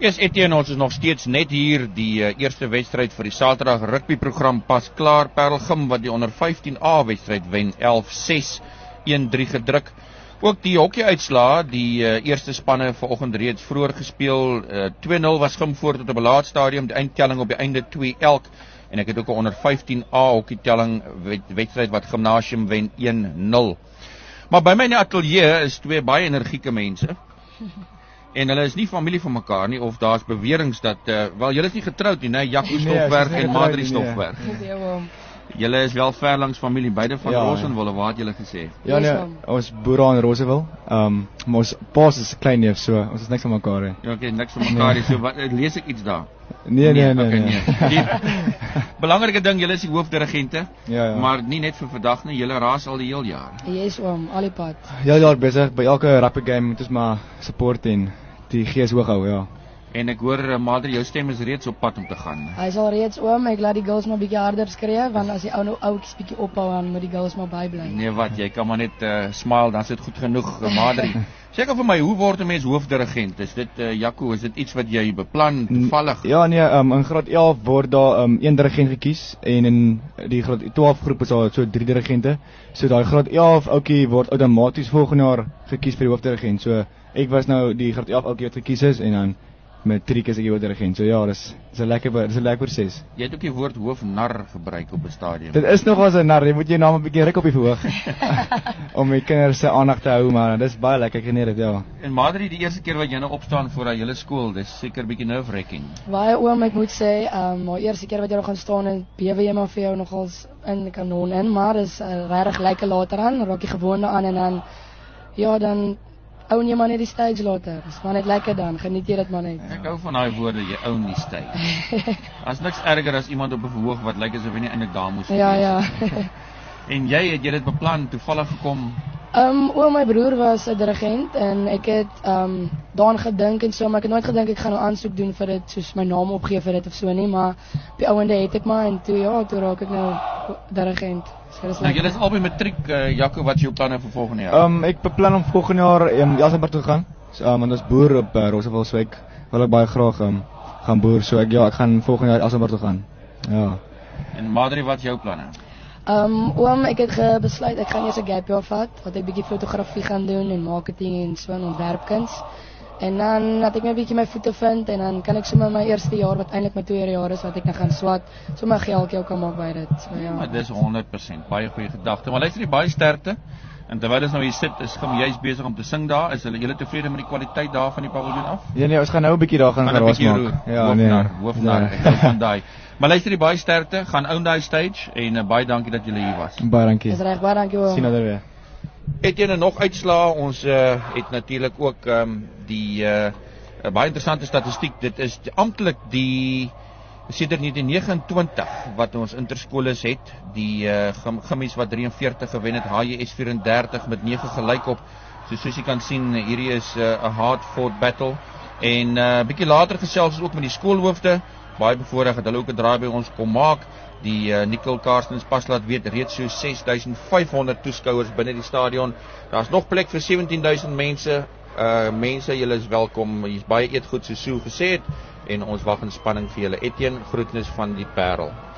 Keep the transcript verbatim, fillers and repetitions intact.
Yes, Etienne, ons is nog steeds net hier, die uh, eerste wedstryd vir die Saterdag rugbyprogram pas klaar. Parelgym wat die onder vyftien A wedstryd wen, elf ses, een drie gedruk. Ook die hockey-uitslaa, die uh, eerste spanne vanoggend reeds vroeër gespeel, uh, twee nul was Gym voor tot op 'n laat stadium, die eindtelling op die einde twee elk. En ek het ook 'n onder vyftien A hockeytelling wedstryd wat Gimnasium wen een nul. Maar by my in die ateljee is twee baie energieke mense. En hulle is nie familie van mekaar nie, of daar's beweringe dat, uh, wel, julle is nie getroud nie, nee, Jaco Stoffberg nee, en Madri Stoffberg. Nee. Julle is wel ver langs familie, beide van ja, Rosenwil, wat het julle gesê? Ja, nee, ons boere in Rosenwil, um, maar ons paas is klein neef, so, ons is niks van mekaar, he. Ja, oké, okay, niks van mekaar, nee. So, wat, lees ek iets daar? Nee, nee, nee. Okay, nee. nee. Die belangrike ding, julle is die hoofdirigente, ja, ja. Maar nie net vir vandag nie, julle raas al die heel jaar. Yes, oom, al die pad. Heel jaar bezig, by elke rugby game moet ons maar support en die gees hoog hou, ja. En ek hoor, uh, Madri, jou stem is reeds op pad om te gaan. Hy is al reeds oom, ek laat die girls maar bietjie harder skree, want as die ou nou ouetjies bietjie ophou, dan moet die girls maar bybly. Nee, wat, jy kan maar net uh, smile, dan is dit goed genoeg, uh, Madri. Sê vir my, hoe word 'n mens hoofdirigent? Is dit, uh, Jaco, is dit iets wat jy beplan, toevallig? Ja, nee, um, in graad elf word daar um, een dirigent gekies, en in die graad twaalf groep is daar so drie dirigente. So daai graad elf ouetjie word outomaties volgende jaar gekies vir die hoofdirigent. So ek was nou die graad elf ouetjie wat gekies is, en dan matriek is ek die hoofdirigent. So ja, dis is 'n lekker dis 'n lekker proses. Jy het ook die woord hoofnar gebruik op 'n stadium. Dit is nog as 'n nar, jy moet jou naam 'n bietjie ruk op die verhoog om die kinders se aandag te hou, maar dis baie lekker, ek geniet dit, ja. En Madri, die eerste keer wat jy nou opstaan voor daai hele skool, dis seker bietjie nerve-wracking. Baie oom, ek moet sê, ehm um, die eerste keer wat jy nog gaan staan en bewe jy maar vir jou nogals in die kanon in, maar dis uh, regtig lekker later aan, raak jy gewoond aan en dan ja, dan own jy maar net die stage later. Dis maar net lekker dan, geniet jy dit maar net. Ek hou van daai woorde, jy own die stage. As niks erger as iemand op 'n verhoog wat lyk asof hy nie eintlik daar moes wees. Ja, ja. En jy, het jy dit beplan, toevallig gekom? Um, oom, my broer was 'n dirigent en ek het um, daaraan gedink en so, maar ek het nooit gedink ek gaan nou aansoek doen vir dit, soos my naam opgee vir dit of so nie, maar op die ouende het ek maar, en toe ja, toe raak ek nou dirigent. So, nou, jy is albei matriek, uh, Jaco, wat is jou planne vir volgende jaar? Um, ek beplan om volgende jaar in Elsenburg te gaan, so, um, want ons boer op uh, Roosevelt, so ek wil ek baie graag um, gaan boer, so ek, ja, ek gaan volgende jaar Elsenburg te gaan, ja. En Madri, wat is jou planne? Um, oom, ek het besluit, ek gaan eers 'n gap jaar vat, wat ek bietjie fotografie gaan doen en marketing en so en ontwerpkuns. En dan laat ek my bietjie my voete vind en dan kan ek sommer my eerste jaar wat eintlik my tweede jaar is wat ek nou gaan swat, sommer geld jou kan maak by dit. So ja. Maar dis honderd persent baie goeie gedagte. Maar luister, jy baie sterkte. En terwyl ons nou hier sit, is Gim juis besig om te sing daar. Is hulle julle tevrede met die kwaliteit daar van die paviljoen af? Ja nee, ons gaan nou 'n bietjie daar gaan geraas maak. Ja, hoofnaar, nee. Hoofnaar, ja. Ek hou van daai. Maar luister, die baie sterkte, gaan own daai stage en uh, baie dankie dat julle hier was. Baie dankie. Dis reg, baie dankie oom. Sien nou weer. Etienne, nog uitslaa, ons uh, het natuurlik ook um, die uh, baie interessante statistiek. Dit is amptelik die sedert negentien negenentwintig wat ons interskoles het, die uh, Gimmies wat drie en veertig gewen het, H J S vyf-en-dertig met nege gelyk op. So soos jy kan sien, hierdie is 'n uh, hard-fought battle. En 'n uh, bietjie later gesels ons ook met die skoolhoofde, baie bevoorreg dat hulle ook 'n draai by ons kom maak. Die uh, Nicole Karstens pas laat weet reeds so ses duisend vyf honderd toeskouers binne die stadion. Daar's nog plek vir sewentien duisend mense. Uh mense, julle is welkom. Hier's baie eetgoed so Sue gesê het en ons wag in spanning vir julle. Etienne, groetnis van die Parel.